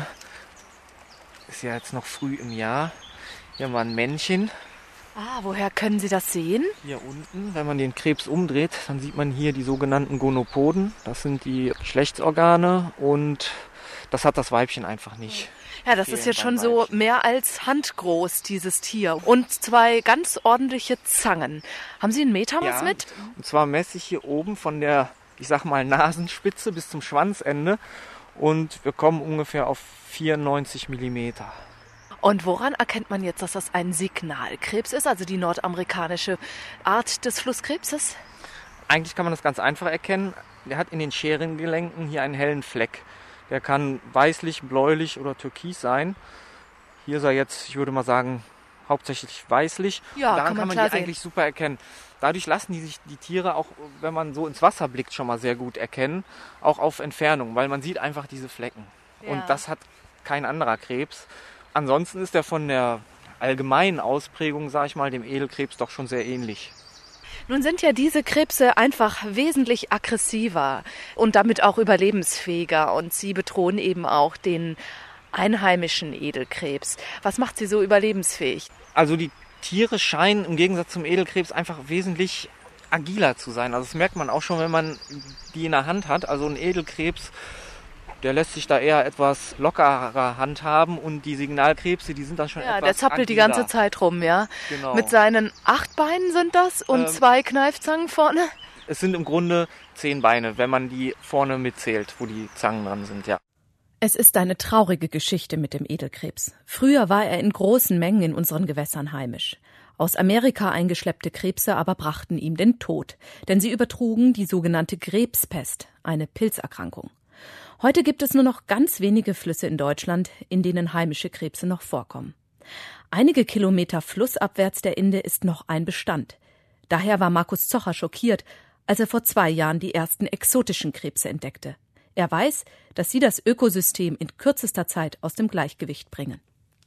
Ist ja jetzt noch früh im Jahr. Hier haben wir ein Männchen. Ah, woher können Sie das sehen? Hier unten, wenn man den Krebs umdreht, dann sieht man hier die sogenannten Gonopoden. Das sind die Geschlechtsorgane und das hat das Weibchen einfach nicht. Ja, das ist jetzt schon so mehr als handgroß, dieses Tier. Und zwei ganz ordentliche Zangen. Haben Sie ein Metermaß ja, mit? Und zwar messe ich hier oben von der, ich sag mal, Nasenspitze bis zum Schwanzende. Und wir kommen ungefähr auf vierundneunzig Millimeter. Und woran erkennt man jetzt, dass das ein Signalkrebs ist, also die nordamerikanische Art des Flusskrebses? Eigentlich kann man das ganz einfach erkennen. Der hat in den Scherengelenken hier einen hellen Fleck. Der kann weißlich, bläulich oder türkis sein. Hier ist er jetzt, ich würde mal sagen, hauptsächlich weißlich. Ja, daran kann man, kann man klar die sehen. eigentlich super erkennen. Dadurch lassen die sich die Tiere auch, wenn man so ins Wasser blickt, schon mal sehr gut erkennen. Auch auf Entfernung, weil man sieht einfach diese Flecken. Ja. Und das hat kein anderer Krebs. Ansonsten ist er von der allgemeinen Ausprägung, sage ich mal, dem Edelkrebs doch schon sehr ähnlich. Nun sind ja diese Krebse einfach wesentlich aggressiver und damit auch überlebensfähiger. Und sie bedrohen eben auch den einheimischen Edelkrebs. Was macht sie so überlebensfähig? Also die Tiere scheinen im Gegensatz zum Edelkrebs einfach wesentlich agiler zu sein. Also das merkt man auch schon, wenn man die in der Hand hat. Also ein Edelkrebs, der lässt sich da eher etwas lockerer handhaben und die Signalkrebse, die sind dann schon ja, etwas der zappelt agiler. die ganze Zeit rum, ja. Genau. Mit seinen acht Beinen sind das und Ähm, zwei Kneifzangen vorne. Es sind im Grunde zehn Beine, wenn man die vorne mitzählt, wo die Zangen dran sind, ja. Es ist eine traurige Geschichte mit dem Edelkrebs. Früher war er in großen Mengen in unseren Gewässern heimisch. Aus Amerika eingeschleppte Krebse aber brachten ihm den Tod, denn sie übertrugen die sogenannte Krebspest, eine Pilzerkrankung. Heute gibt es nur noch ganz wenige Flüsse in Deutschland, in denen heimische Krebse noch vorkommen. Einige Kilometer flussabwärts der Inde ist noch ein Bestand. Daher war Markus Zocher schockiert, als er vor zwei Jahren die ersten exotischen Krebse entdeckte. Er weiß, dass sie das Ökosystem in kürzester Zeit aus dem Gleichgewicht bringen.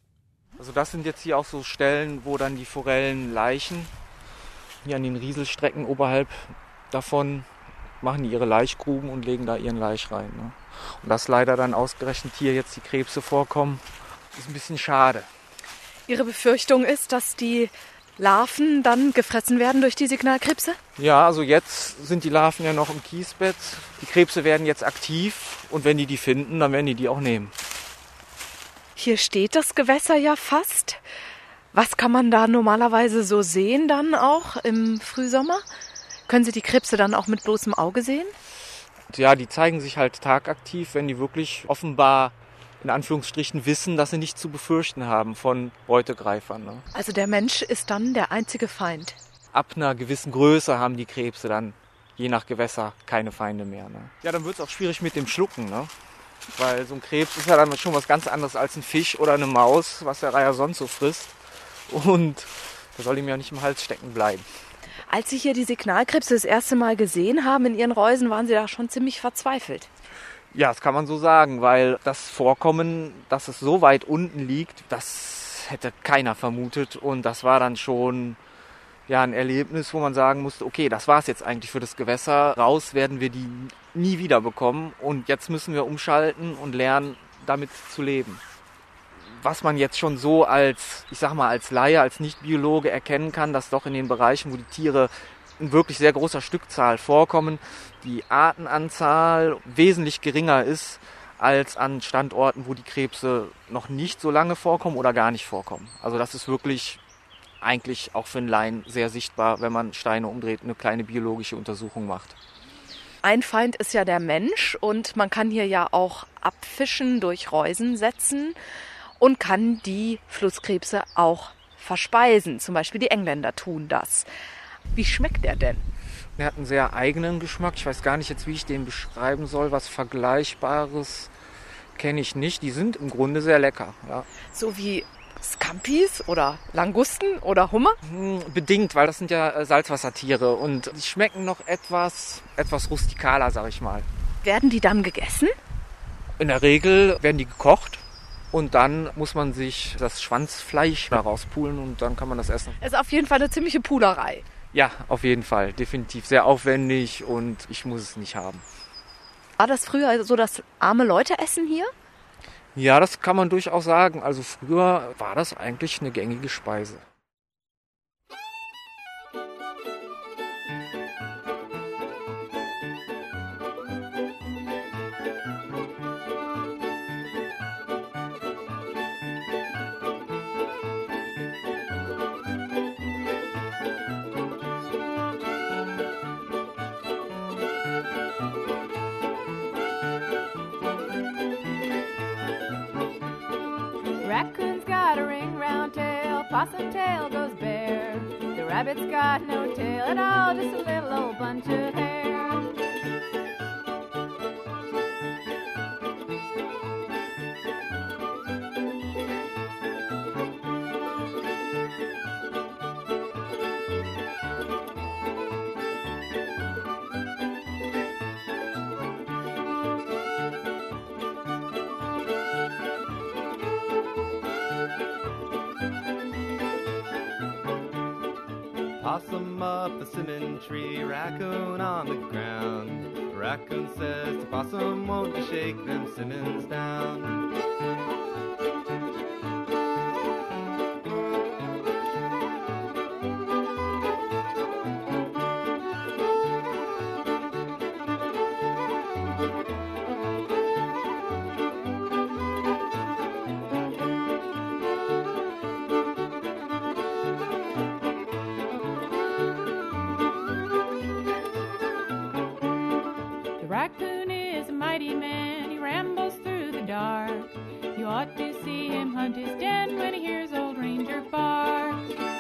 Also das sind jetzt hier auch so Stellen, wo dann die Forellen laichen. Hier an den Rieselstrecken oberhalb davon machen die ihre Laichgruben und legen da ihren Laich rein. Ne? Und dass leider dann ausgerechnet hier jetzt die Krebse vorkommen, ist ein bisschen schade. Ihre Befürchtung ist, dass die Larven dann gefressen werden durch die Signalkrebse? Ja, also jetzt sind die Larven ja noch im Kiesbett. Die Krebse werden jetzt aktiv und wenn die die finden, dann werden die die auch nehmen. Hier steht das Gewässer ja fast. Was kann man da normalerweise so sehen dann auch im Frühsommer? Können Sie die Krebse dann auch mit bloßem Auge sehen? Ja, die zeigen sich halt tagaktiv, wenn die wirklich offenbar in Anführungsstrichen wissen, dass sie nichts zu befürchten haben von Beutegreifern. Ne? Also der Mensch ist dann der einzige Feind. Ab einer gewissen Größe haben die Krebse dann, je nach Gewässer, keine Feinde mehr. Ne? Ja, dann wird es auch schwierig mit dem Schlucken, ne? Weil so ein Krebs ist ja dann schon was ganz anderes als ein Fisch oder eine Maus, was der Reiher sonst so frisst. Und der soll ihm ja nicht im Hals stecken bleiben. Als Sie hier die Signalkrebse das erste Mal gesehen haben in Ihren Reusen, waren Sie da schon ziemlich verzweifelt. Ja, das kann man so sagen, weil das Vorkommen, dass es so weit unten liegt, das hätte keiner vermutet. Und das war dann schon ja, ein Erlebnis, wo man sagen musste, okay, das war es jetzt eigentlich für das Gewässer. Raus werden wir die nie wieder bekommen und jetzt müssen wir umschalten und lernen, damit zu leben. Was man jetzt schon so als, ich sag mal, als Laie, als Nicht-Biologe erkennen kann, dass doch in den Bereichen, wo die Tiere in wirklich sehr großer Stückzahl vorkommen, die Artenanzahl wesentlich geringer ist als an Standorten, wo die Krebse noch nicht so lange vorkommen oder gar nicht vorkommen. Also das ist wirklich eigentlich auch für einen Laien sehr sichtbar, wenn man Steine umdreht, eine kleine biologische Untersuchung macht. Ein Feind ist ja der Mensch und man kann hier ja auch abfischen durch Reusen setzen und kann die Flusskrebse auch verspeisen. Zum Beispiel die Engländer tun das. Wie schmeckt der denn? Der hat einen sehr eigenen Geschmack. Ich weiß gar nicht jetzt, wie ich den beschreiben soll. Was Vergleichbares kenne ich nicht. Die sind im Grunde sehr lecker. Ja. So wie Scampis oder Langusten oder Hummer? Hm, bedingt, weil das sind ja äh, Salzwassertiere und die schmecken noch etwas, etwas rustikaler, sag ich mal. Werden die dann gegessen? In der Regel werden die gekocht und dann muss man sich das Schwanzfleisch da rauspulen und dann kann man das essen. Es ist auf jeden Fall eine ziemliche Pulerei. Ja, auf jeden Fall, definitiv sehr aufwendig und ich muss es nicht haben. War das früher so das arme Leute-Essen hier? Ja, das kann man durchaus sagen. Also früher war das eigentlich eine gängige Speise. Raccoon's got a ring round tail, possum tail goes bare. The rabbit's got no tail at all, just a little old bunch of hair. Possum up a cinnamon tree, raccoon on the ground. Raccoon says to possum, won't you shake them cinnamons down? Raccoon is a mighty man, he rambles through the dark. You ought to see him hunt his den when he hears old Ranger bark.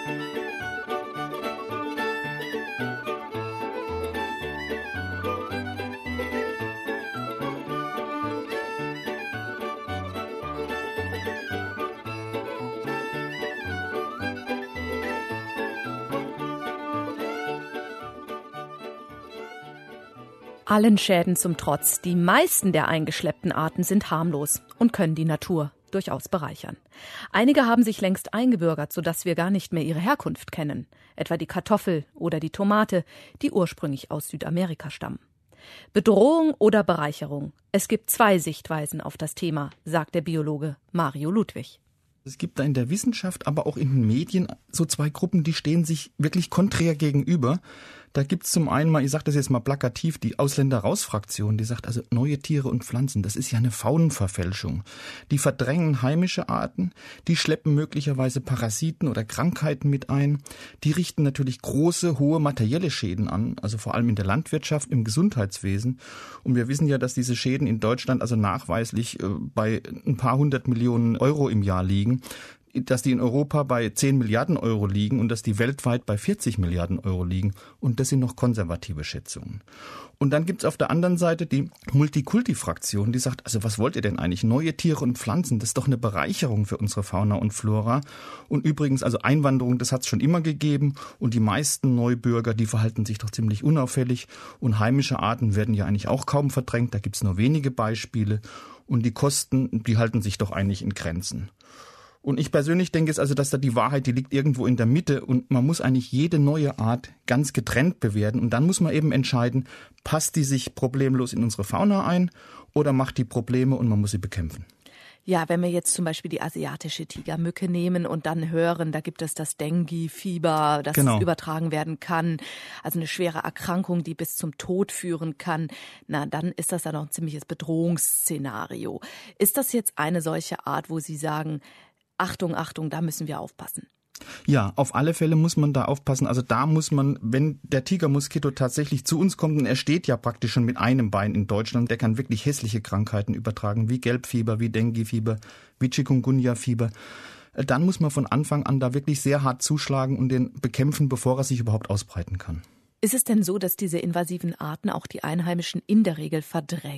Allen Schäden zum Trotz, die meisten der eingeschleppten Arten sind harmlos und können die Natur durchaus bereichern. Einige haben sich längst eingebürgert, sodass wir gar nicht mehr ihre Herkunft kennen, etwa die Kartoffel oder die Tomate, die ursprünglich aus Südamerika stammen. Bedrohung oder Bereicherung? Es gibt zwei Sichtweisen auf das Thema, sagt der Biologe Mario Ludwig. Es gibt da in der Wissenschaft, aber auch in den Medien so zwei Gruppen, die stehen sich wirklich konträr gegenüber. Da gibt es zum einen mal, ich sage das jetzt mal plakativ, die Ausländer-Raus-Fraktion, die sagt, also neue Tiere und Pflanzen, das ist ja eine Faunenverfälschung. Die verdrängen heimische Arten, die schleppen möglicherweise Parasiten oder Krankheiten mit ein. Die richten natürlich große, hohe materielle Schäden an, also vor allem in der Landwirtschaft, im Gesundheitswesen. Und wir wissen ja, dass diese Schäden in Deutschland also nachweislich äh, bei ein paar hundert Millionen Euro im Jahr liegen, dass die in Europa bei zehn Milliarden Euro liegen und dass die weltweit bei vierzig Milliarden Euro liegen. Und das sind noch konservative Schätzungen. Und dann gibt's auf der anderen Seite die Multikulti-Fraktion, die sagt, also was wollt ihr denn eigentlich? Neue Tiere und Pflanzen, das ist doch eine Bereicherung für unsere Fauna und Flora. Und übrigens, also Einwanderung, das hat's schon immer gegeben. Und die meisten Neubürger, die verhalten sich doch ziemlich unauffällig. Und heimische Arten werden ja eigentlich auch kaum verdrängt. Da gibt's nur wenige Beispiele. Und die Kosten, die halten sich doch eigentlich in Grenzen. Und ich persönlich denke es also, dass da die Wahrheit, die liegt irgendwo in der Mitte und man muss eigentlich jede neue Art ganz getrennt bewerten und dann muss man eben entscheiden, passt die sich problemlos in unsere Fauna ein oder macht die Probleme und man muss sie bekämpfen. Ja, wenn wir jetzt zum Beispiel die asiatische Tigermücke nehmen und dann hören, da gibt es das Dengue-Fieber, das genau. übertragen werden kann, also eine schwere Erkrankung, die bis zum Tod führen kann, na, dann ist das ja noch ein ziemliches Bedrohungsszenario. Ist das jetzt eine solche Art, wo Sie sagen, Achtung, Achtung, da müssen wir aufpassen? Ja, auf alle Fälle muss man da aufpassen. Also da muss man, wenn der Tigermoskito tatsächlich zu uns kommt, und er steht ja praktisch schon mit einem Bein in Deutschland, der kann wirklich hässliche Krankheiten übertragen, wie Gelbfieber, wie Dengue-Fieber, wie Chikungunya-Fieber, dann muss man von Anfang an da wirklich sehr hart zuschlagen und den bekämpfen, bevor er sich überhaupt ausbreiten kann. Ist es denn so, dass diese invasiven Arten auch die Einheimischen in der Regel verdrängen?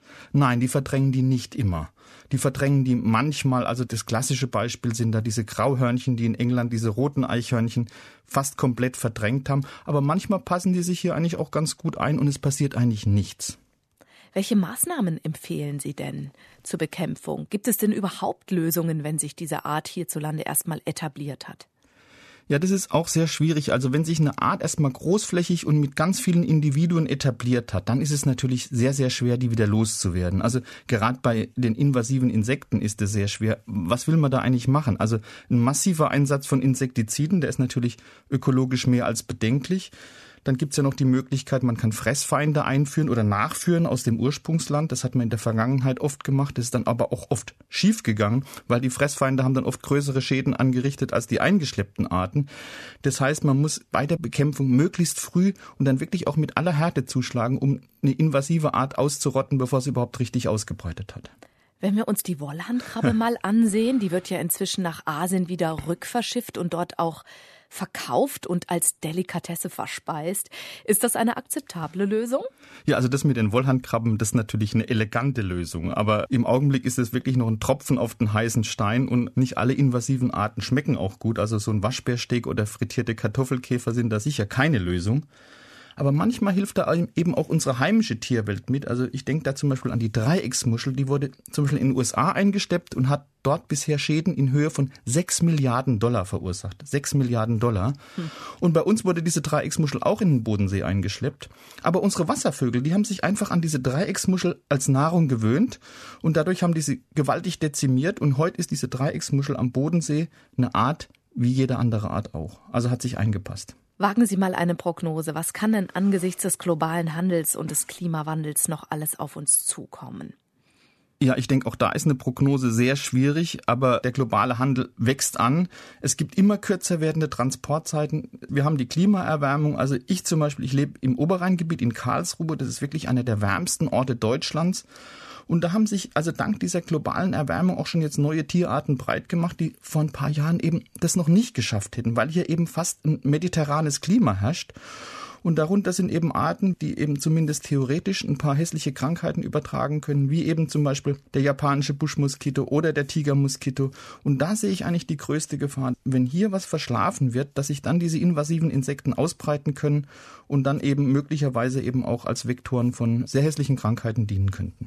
Nein, die verdrängen die nicht immer. Die verdrängen die manchmal, also das klassische Beispiel sind da diese Grauhörnchen, die in England diese roten Eichhörnchen fast komplett verdrängt haben. Aber manchmal passen die sich hier eigentlich auch ganz gut ein und es passiert eigentlich nichts. Welche Maßnahmen empfehlen Sie denn zur Bekämpfung? Gibt es denn überhaupt Lösungen, wenn sich diese Art hierzulande erstmal etabliert hat? Ja, das ist auch sehr schwierig. Also wenn sich eine Art erstmal großflächig und mit ganz vielen Individuen etabliert hat, dann ist es natürlich sehr, sehr schwer, die wieder loszuwerden. Also gerade bei den invasiven Insekten ist es sehr schwer. Was will man da eigentlich machen? Also ein massiver Einsatz von Insektiziden, der ist natürlich ökologisch mehr als bedenklich. Dann gibt's ja noch die Möglichkeit, man kann Fressfeinde einführen oder nachführen aus dem Ursprungsland. Das hat man in der Vergangenheit oft gemacht. Das ist dann aber auch oft schief gegangen, weil die Fressfeinde haben dann oft größere Schäden angerichtet als die eingeschleppten Arten. Das heißt, man muss bei der Bekämpfung möglichst früh und dann wirklich auch mit aller Härte zuschlagen, um eine invasive Art auszurotten, bevor sie überhaupt richtig ausgebreitet hat. Wenn wir uns die Wollhandkrabbe mal ansehen, die wird ja inzwischen nach Asien wieder rückverschifft und dort auch verkauft und als Delikatesse verspeist. Ist das eine akzeptable Lösung? Ja, also das mit den Wollhandkrabben, das ist natürlich eine elegante Lösung. Aber im Augenblick ist es wirklich noch ein Tropfen auf den heißen Stein und nicht alle invasiven Arten schmecken auch gut. Also so ein Waschbärsteak oder frittierte Kartoffelkäfer sind da sicher keine Lösung. Aber manchmal hilft da eben auch unsere heimische Tierwelt mit. Also ich denke da zum Beispiel an die Dreiecksmuschel. Die wurde zum Beispiel in den U S A eingesteppt und hat dort bisher Schäden in Höhe von sechs Milliarden Dollar verursacht. sechs Milliarden Dollar. Hm. Und bei uns wurde diese Dreiecksmuschel auch in den Bodensee eingeschleppt. Aber unsere Wasservögel, die haben sich einfach an diese Dreiecksmuschel als Nahrung gewöhnt. Und dadurch haben die sie gewaltig dezimiert. Und heute ist diese Dreiecksmuschel am Bodensee eine Art wie jede andere Art auch. Also hat sich eingepasst. Wagen Sie mal eine Prognose. Was kann denn angesichts des globalen Handels und des Klimawandels noch alles auf uns zukommen? Ja, ich denke, auch da ist eine Prognose sehr schwierig, aber der globale Handel wächst an. Es gibt immer kürzer werdende Transportzeiten. Wir haben die Klimaerwärmung. Also ich zum Beispiel, ich lebe im Oberrheingebiet in Karlsruhe. Das ist wirklich einer der wärmsten Orte Deutschlands. Und da haben sich also dank dieser globalen Erwärmung auch schon jetzt neue Tierarten breit gemacht, die vor ein paar Jahren eben das noch nicht geschafft hätten, weil hier eben fast ein mediterranes Klima herrscht. Und darunter sind eben Arten, die eben zumindest theoretisch ein paar hässliche Krankheiten übertragen können, wie eben zum Beispiel der japanische Buschmoskito oder der Tigermoskito. Und da sehe ich eigentlich die größte Gefahr, wenn hier was verschlafen wird, dass sich dann diese invasiven Insekten ausbreiten können und dann eben möglicherweise eben auch als Vektoren von sehr hässlichen Krankheiten dienen könnten.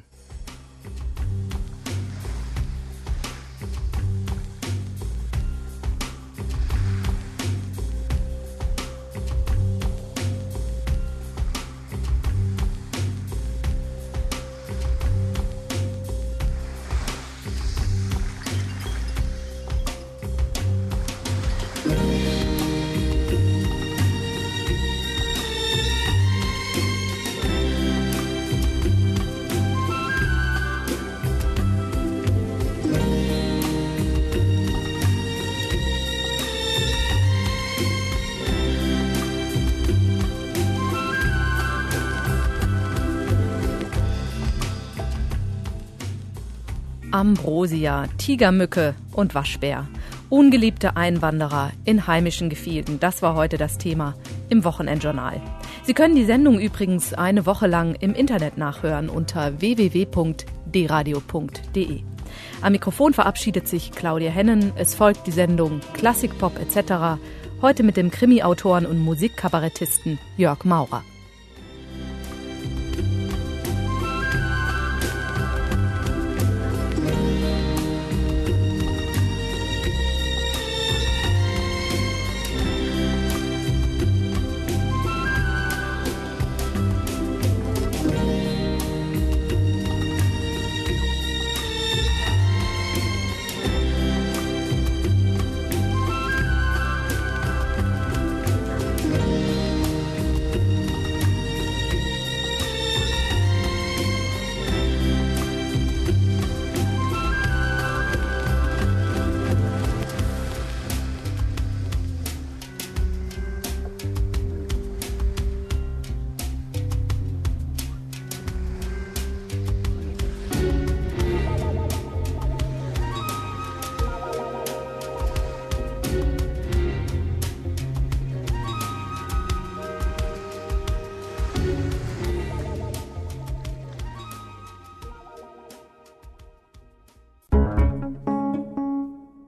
Ambrosia, Tigermücke und Waschbär. Ungeliebte Einwanderer in heimischen Gefilden. Das war heute das Thema im Wochenendjournal. Sie können die Sendung übrigens eine Woche lang im Internet nachhören unter w w w punkt d radio punkt d e. Am Mikrofon verabschiedet sich Claudia Hennen. Es folgt die Sendung Klassikpop et cetera. Heute mit dem Krimi-Autoren und Musikkabarettisten Jörg Maurer.